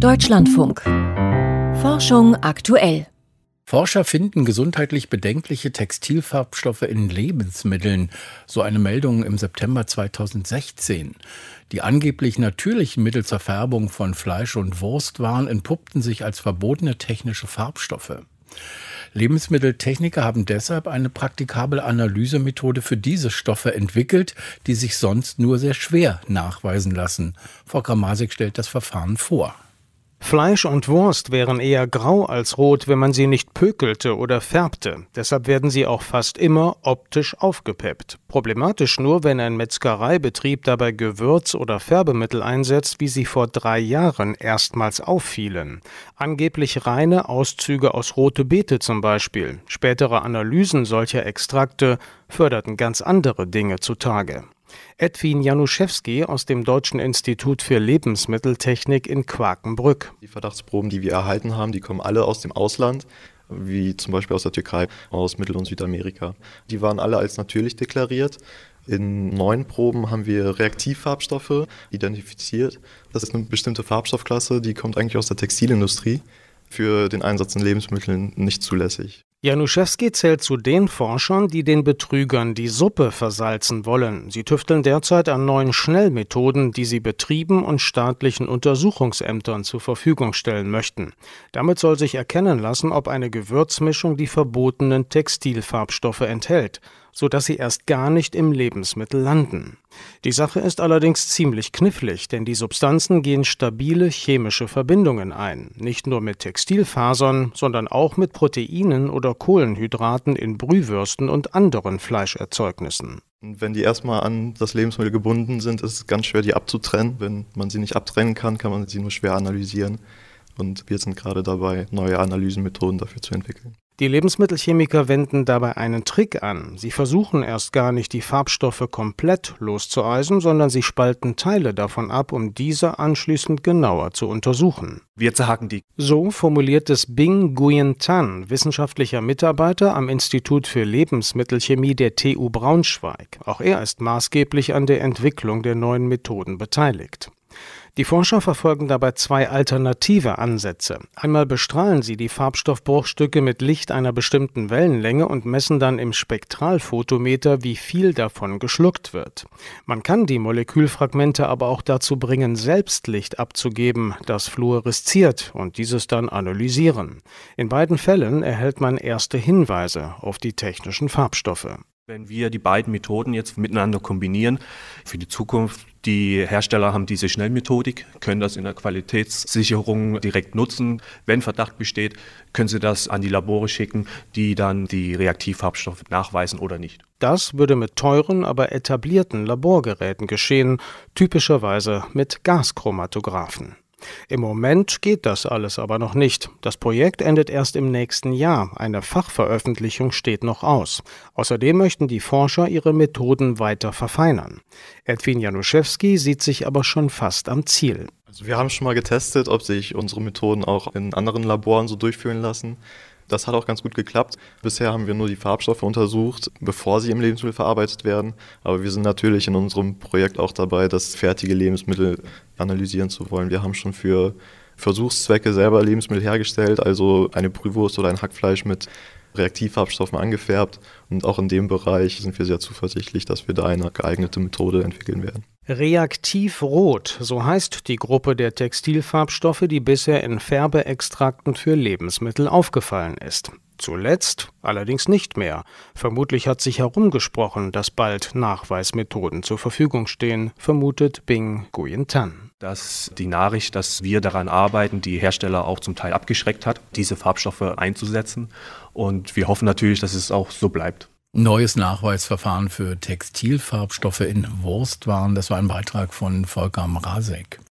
Deutschlandfunk. Forschung aktuell. Forscher finden gesundheitlich bedenkliche Textilfarbstoffe in Lebensmitteln, so eine Meldung im September 2016. Die angeblich natürlichen Mittel zur Färbung von Fleisch- und Wurstwaren entpuppten sich als verbotene technische Farbstoffe. Lebensmitteltechniker haben deshalb eine praktikable Analysemethode für diese Stoffe entwickelt, die sich sonst nur sehr schwer nachweisen lassen. Frau Kramasek stellt das Verfahren vor. Fleisch und Wurst wären eher grau als rot, wenn man sie nicht pökelte oder färbte. Deshalb werden sie auch fast immer optisch aufgepeppt. Problematisch nur, wenn ein Metzgereibetrieb dabei Gewürz- oder Färbemittel einsetzt, wie sie vor 3 Jahren erstmals auffielen. Angeblich reine Auszüge aus rote Beete zum Beispiel. Spätere Analysen solcher Extrakte förderten ganz andere Dinge zutage. Edwin Januszewski aus dem Deutschen Institut für Lebensmitteltechnik in Quakenbrück. Die Verdachtsproben, die wir erhalten haben, die kommen alle aus dem Ausland, wie zum Beispiel aus der Türkei, aus Mittel- und Südamerika. Die waren alle als natürlich deklariert. In 9 Proben haben wir Reaktivfarbstoffe identifiziert. Das ist eine bestimmte Farbstoffklasse, die kommt eigentlich aus der Textilindustrie. Für den Einsatz in Lebensmitteln nicht zulässig. Januszewski zählt zu den Forschern, die den Betrügern die Suppe versalzen wollen. Sie tüfteln derzeit an neuen Schnellmethoden, die sie Betrieben und staatlichen Untersuchungsämtern zur Verfügung stellen möchten. Damit soll sich erkennen lassen, ob eine Gewürzmischung die verbotenen Textilfarbstoffe enthält, sodass sie erst gar nicht im Lebensmittel landen. Die Sache ist allerdings ziemlich knifflig, denn die Substanzen gehen stabile chemische Verbindungen ein. Nicht nur mit Textilfasern, sondern auch mit Proteinen oder Kohlenhydraten in Brühwürsten und anderen Fleischerzeugnissen. Wenn die erstmal an das Lebensmittel gebunden sind, ist es ganz schwer, die abzutrennen. Wenn man sie nicht abtrennen kann, kann man sie nur schwer analysieren. Und wir sind gerade dabei, neue Analysemethoden dafür zu entwickeln. Die Lebensmittelchemiker wenden dabei einen Trick an. Sie versuchen erst gar nicht, die Farbstoffe komplett loszueisen, sondern sie spalten Teile davon ab, um diese anschließend genauer zu untersuchen. Wir zerhacken die. So formuliert es Bing Nguyen Tan, wissenschaftlicher Mitarbeiter am Institut für Lebensmittelchemie der TU Braunschweig. Auch er ist maßgeblich an der Entwicklung der neuen Methoden beteiligt. Die Forscher verfolgen dabei 2 alternative Ansätze. Einmal bestrahlen sie die Farbstoffbruchstücke mit Licht einer bestimmten Wellenlänge und messen dann im Spektralphotometer, wie viel davon geschluckt wird. Man kann die Molekülfragmente aber auch dazu bringen, selbst Licht abzugeben, das fluoresziert, und dieses dann analysieren. In beiden Fällen erhält man erste Hinweise auf die technischen Farbstoffe. Wenn wir die beiden Methoden jetzt miteinander kombinieren, für die Zukunft, die Hersteller haben diese Schnellmethodik, können das in der Qualitätssicherung direkt nutzen. Wenn Verdacht besteht, können sie das an die Labore schicken, die dann die Reaktivfarbstoffe nachweisen oder nicht. Das würde mit teuren, aber etablierten Laborgeräten geschehen, typischerweise mit Gaschromatographen. Im Moment geht das alles aber noch nicht. Das Projekt endet erst im nächsten Jahr. Eine Fachveröffentlichung steht noch aus. Außerdem möchten die Forscher ihre Methoden weiter verfeinern. Edwin Januszewski sieht sich aber schon fast am Ziel. Also wir haben schon mal getestet, ob sich unsere Methoden auch in anderen Laboren so durchführen lassen. Das hat auch ganz gut geklappt. Bisher haben wir nur die Farbstoffe untersucht, bevor sie im Lebensmittel verarbeitet werden. Aber wir sind natürlich in unserem Projekt auch dabei, das fertige Lebensmittel analysieren zu wollen. Wir haben schon für Versuchszwecke selber Lebensmittel hergestellt, also eine Brühwurst oder ein Hackfleisch mit Reaktivfarbstoffen angefärbt. Und auch in dem Bereich sind wir sehr zuversichtlich, dass wir da eine geeignete Methode entwickeln werden. Reaktivrot, so heißt die Gruppe der Textilfarbstoffe, die bisher in Färbeextrakten für Lebensmittel aufgefallen ist. Zuletzt allerdings nicht mehr. Vermutlich hat sich herumgesprochen, dass bald Nachweismethoden zur Verfügung stehen, vermutet Bing Nguyen Tan. Dass die Nachricht, dass wir daran arbeiten, die Hersteller auch zum Teil abgeschreckt hat, diese Farbstoffe einzusetzen. Und wir hoffen natürlich, dass es auch so bleibt. Neues Nachweisverfahren für Textilfarbstoffe in Wurstwaren. Das war ein Beitrag von Volker Mrazek.